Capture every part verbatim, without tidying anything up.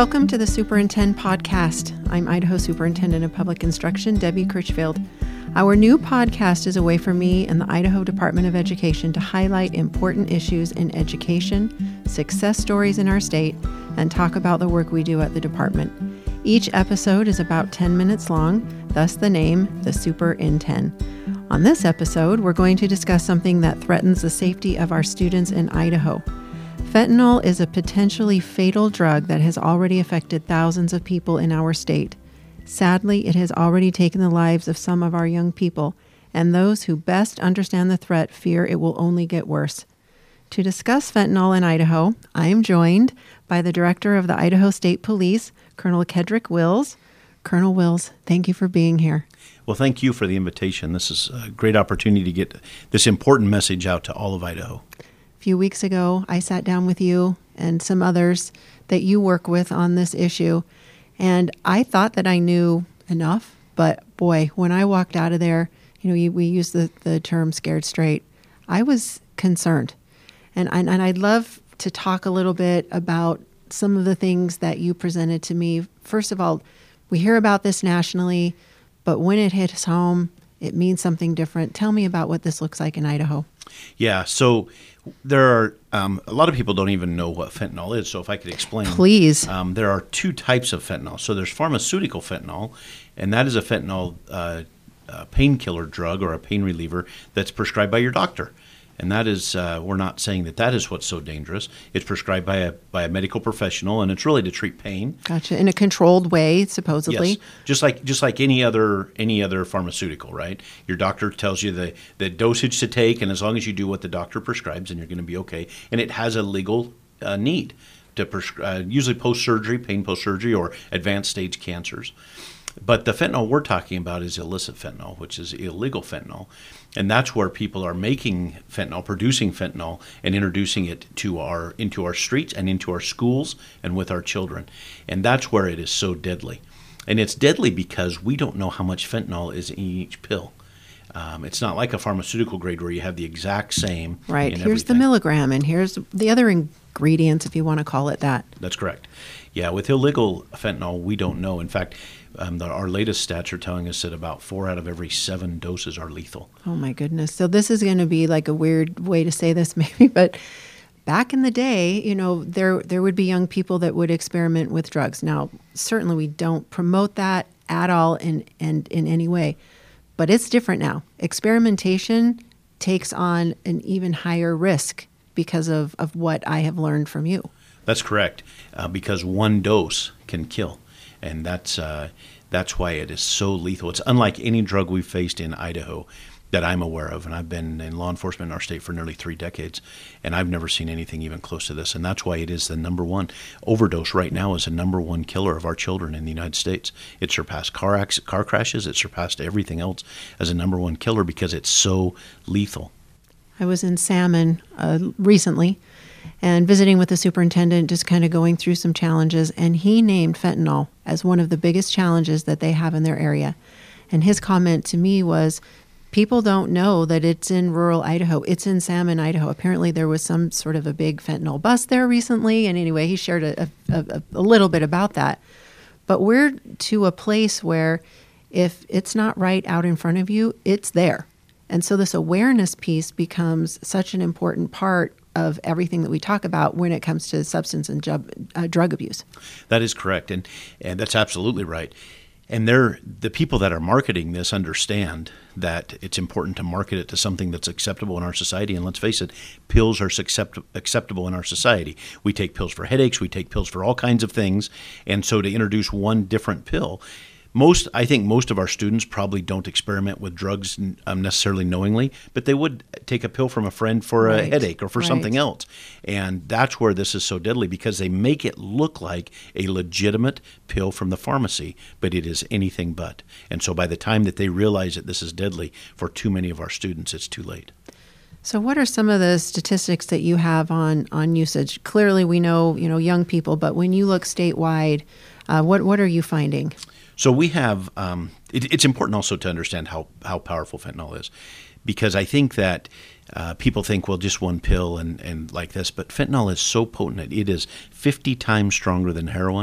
Welcome to the Superintend Podcast. I'm Idaho Superintendent of Public Instruction, Debbie Critchfield. Our new podcast is a way for me and the Idaho Department of Education to highlight important issues in education, success stories in our state, and talk about the work we do at the department. Each episode is about ten minutes long, thus the name, the Superintend. On this episode, we're going to discuss something that threatens the safety of our students in Idaho. Fentanyl is a potentially fatal drug that has already affected thousands of people in our state. Sadly, it has already taken the lives of some of our young people, and those who best understand the threat fear it will only get worse. To discuss fentanyl in Idaho, I am joined by the Director of the Idaho State Police, Colonel Kedrick Wills. Colonel Wills, thank you for being here. Well, thank you for the invitation. This is a great opportunity to get this important message out to all of Idaho. A few weeks ago, I sat down with you and some others that you work with on this issue, and I thought that I knew enough, but boy, when I walked out of there, you know, we use the, the term scared straight, I was concerned. And, and, and I'd love to talk a little bit about some of the things that you presented to me. First of all, we hear about this nationally, but when it hits home, it means something different. Tell me about what this looks like in Idaho. Yeah, so there are um, a lot of people don't even know what fentanyl is. So if I could explain, please. Um, there are two types of fentanyl. So there's pharmaceutical fentanyl, and that is a fentanyl uh, uh, painkiller drug or a pain reliever that's prescribed by your doctor. And that is, uh, we're not saying that that is what's so dangerous. It's prescribed by a by a medical professional, and it's really to treat pain. Gotcha. In a controlled way, supposedly. Yes, just like just like any other any other pharmaceutical, right? Your doctor tells you the, the dosage to take, and as long as you do what the doctor prescribes, then you're going to be okay. And it has a legal uh, need to prescribe, uh, usually post-surgery, pain post-surgery, or advanced stage cancers. But the fentanyl we're talking about is illicit fentanyl, which is illegal fentanyl. And that's where people are making fentanyl, producing fentanyl, and introducing it to our into our streets and into our schools and with our children. And that's where it is so deadly. And it's deadly because we don't know how much fentanyl is in each pill. Um, it's not like a pharmaceutical grade where you have the exact same. Right. In Here's everything. the milligram, and here's the other ingredients, if you want to call it that. That's correct. Yeah, with illegal fentanyl, we don't know. In fact, um, the, our latest stats are telling us that about four out of every seven doses are lethal. Oh, my goodness. So this is going to be like a weird way to say this maybe, but back in the day, you know, there there would be young people that would experiment with drugs. Now, certainly we don't promote that at all in, in, in any way, but it's different now. Experimentation takes on an even higher risk because of, of what I have learned from you. That's correct, uh, because one dose can kill, and that's uh, that's why it is so lethal. It's unlike any drug we've faced in Idaho that I'm aware of, and I've been in law enforcement in our state for nearly three decades, and I've never seen anything even close to this, and that's why it is the number one. Overdose right now is the number one killer of our children in the United States. It surpassed car acc- car crashes. It surpassed everything else as a number one killer because it's so lethal. I was in Salmon uh, recently and visiting with the superintendent, just kind of going through some challenges, and he named fentanyl as one of the biggest challenges that they have in their area. And his comment to me was, people don't know that it's in rural Idaho. It's in Salmon, Idaho. Apparently there was some sort of a big fentanyl bust there recently, and anyway, he shared a, a, a little bit about that. But we're to a place where if it's not right out in front of you, it's there. And so this awareness piece becomes such an important part of everything that we talk about when it comes to substance and ju- uh, drug abuse. That is correct, and and that's absolutely right. And they're, the people that are marketing this understand that it's important to market it to something that's acceptable in our society. And let's face it, pills are accept, acceptable in our society. We take pills for headaches. We take pills for all kinds of things. And so to introduce one different pill, most, I think most of our students probably don't experiment with drugs um, necessarily knowingly, but they would take a pill from a friend for a right. headache or for right. something else. And that's where this is so deadly, because they make it look like a legitimate pill from the pharmacy, but it is anything but. And so by the time that they realize that this is deadly for too many of our students, it's too late. So what are some of the statistics that you have on, on usage? Clearly we know, you know, young people, but when you look statewide, uh, what, what are you finding? So we have, um, it, it's important also to understand how, how powerful fentanyl is, because I think that uh, people think, well, just one pill and, and like this, but fentanyl is so potent. It is fifty times stronger than heroin.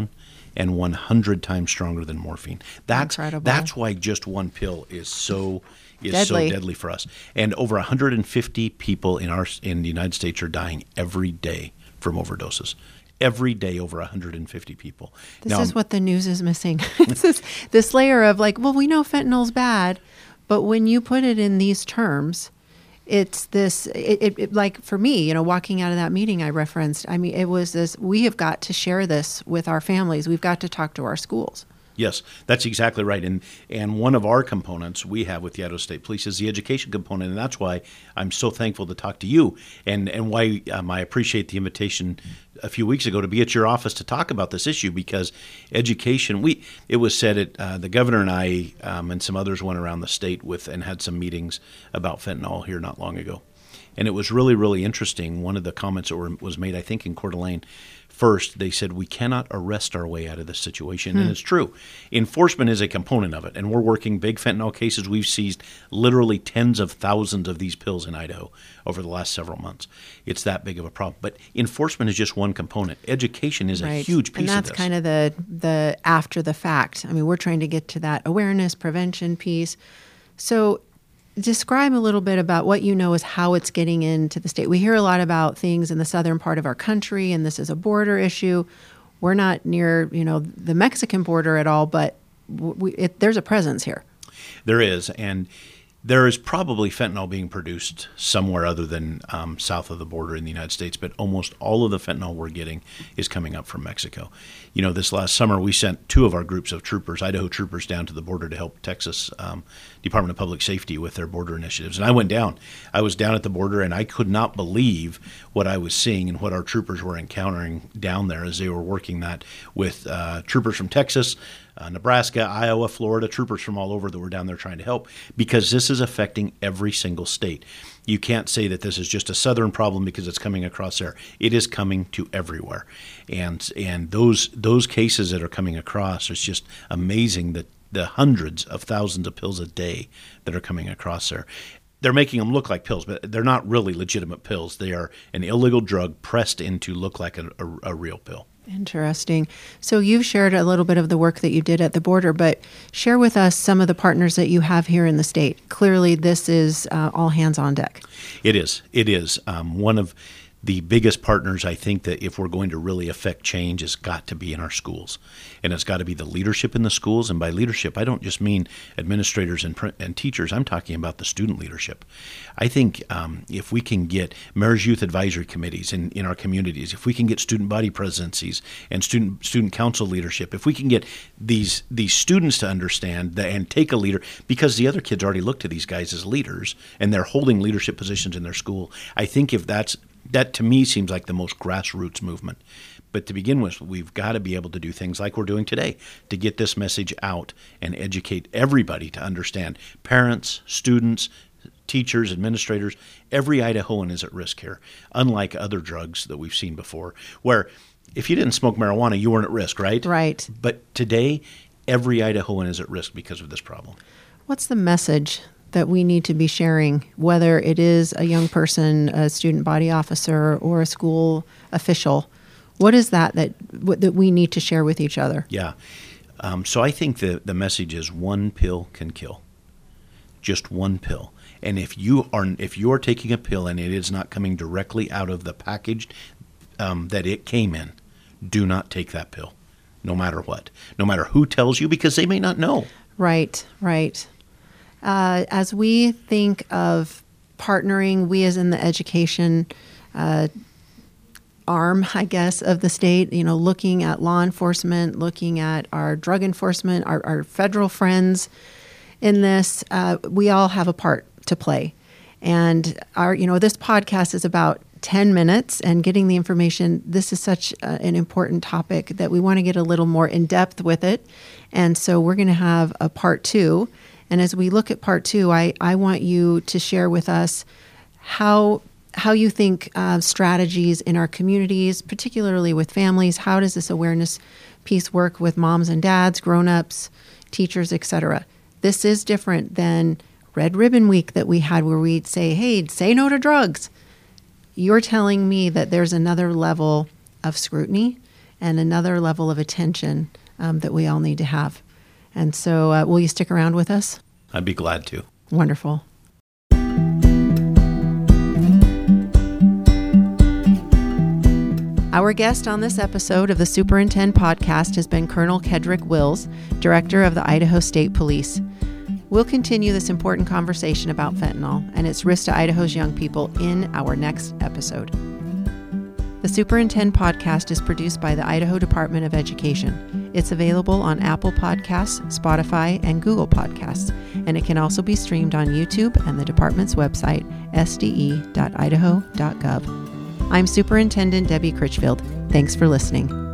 and one hundred times stronger than morphine. That's Incredible. That's why just one pill is so is Deadly. so deadly for us. And over one hundred fifty people in our in the United States are dying every day from overdoses. Every day, over one hundred fifty people. This Now, is what the news is missing. This is this layer of like, well, we know fentanyl's bad, but when you put it in these terms, it's this, it, it, it like for me, you know, walking out of that meeting I referenced, I mean, it was this, we have got to share this with our families. We've got to talk to our schools. Yes, that's exactly right. And and one of our components we have with the Idaho State Police is the education component, and that's why I'm so thankful to talk to you, and and why um, I appreciate the invitation a few weeks ago to be at your office to talk about this issue, because education. We it was said at uh, the governor and I um, and some others went around the state with and had some meetings about fentanyl here not long ago, and it was really really interesting. One of the comments that were, was made, I think, in Coeur d'Alene. First, they said we cannot arrest our way out of this situation, hmm. and it's true. Enforcement is a component of it, and we're working big fentanyl cases. We've seized literally tens of thousands of these pills in Idaho over the last several months. It's that big of a problem. But enforcement is just one component. Education is right. a huge piece of this. And that's of kind of the the after the fact. I mean, we're trying to get to that awareness, prevention piece. So describe a little bit about what you know is how it's getting into the state. We hear a lot about things in the southern part of our country, and this is a border issue. We're not near, you know, the Mexican border at all, but we, it, there's a presence here. There is, and there is probably fentanyl being produced somewhere other than um, south of the border in the United States, but almost all of the fentanyl we're getting is coming up from Mexico. You know, this last summer we sent two of our groups of troopers, Idaho troopers, down to the border to help Texas um, Department of Public Safety with their border initiatives. And I went down. I was down at the border, and I could not believe what I was seeing and what our troopers were encountering down there as they were working that with uh, troopers from Texas, Uh, Nebraska, Iowa, Florida, troopers from all over that were down there trying to help, because this is affecting every single state. You can't say that this is just a southern problem because it's coming across there. It is coming to everywhere. And and those those cases that are coming across, it's just amazing that the hundreds of thousands of pills a day that are coming across there. They're making them look like pills, but they're not really legitimate pills. They are an illegal drug pressed in to look like a, a, a real pill. Interesting. So you've shared a little bit of the work that you did at the border, but share with us some of the partners that you have here in the state. Clearly, this is uh, all hands on deck. It is. It is. Um, one of the biggest partners, I think, that if we're going to really affect change, has got to be in our schools. And it's got to be the leadership in the schools. And by leadership, I don't just mean administrators and, and teachers. I'm talking about the student leadership. I think um, if we can get Mayor's Youth Advisory Committees in, in our communities, if we can get student body presidencies and student student council leadership, if we can get these these students to understand that and take a leader, because the other kids already look to these guys as leaders and they're holding leadership positions in their school. I think if that's That, to me, seems like the most grassroots movement. But to begin with, we've got to be able to do things like we're doing today to get this message out and educate everybody to understand. Parents, students, teachers, administrators, every Idahoan is at risk here, unlike other drugs that we've seen before, where if you didn't smoke marijuana, you weren't at risk, right? Right. But today, every Idahoan is at risk because of this problem. What's the message that we need to be sharing, whether it is a young person, a student body officer, or a school official? What is that that, that we need to share with each other? Yeah. Um, so I think the, the message is one pill can kill. Just one pill. And if you are if you are taking a pill and it is not coming directly out of the package um, that it came in, do not take that pill, no matter what. No matter who tells you, because they may not know. Right, right. Uh, as we think of partnering, we as in the education uh, arm, I guess, of the state, you know, looking at law enforcement, looking at our drug enforcement, our, our federal friends in this, uh, we all have a part to play. And our, you know, this podcast is about ten minutes and getting the information. This is such uh, an important topic that we want to get a little more in depth with it. And so we're going to have a part two. And as we look at part two, I, I want you to share with us how how you think uh, strategies in our communities, particularly with families, how does this awareness piece work with moms and dads, grown-ups, teachers, et cetera. This is different than Red Ribbon Week that we had where we'd say, hey, say no to drugs. You're telling me that there's another level of scrutiny and another level of attention um, that we all need to have. And so uh, will you stick around with us? I'd be glad to. Wonderful. Our guest on this episode of the Superintend Podcast has been Colonel Kedrick Wills, Director of the Idaho State Police. We'll continue this important conversation about fentanyl and its risk to Idaho's young people in our next episode. The Superintend Podcast is produced by the Idaho Department of Education. It's available on Apple Podcasts, Spotify, and Google Podcasts, and it can also be streamed on YouTube and the department's website, s d e dot idaho dot gov. I'm Superintendent Debbie Critchfield. Thanks for listening.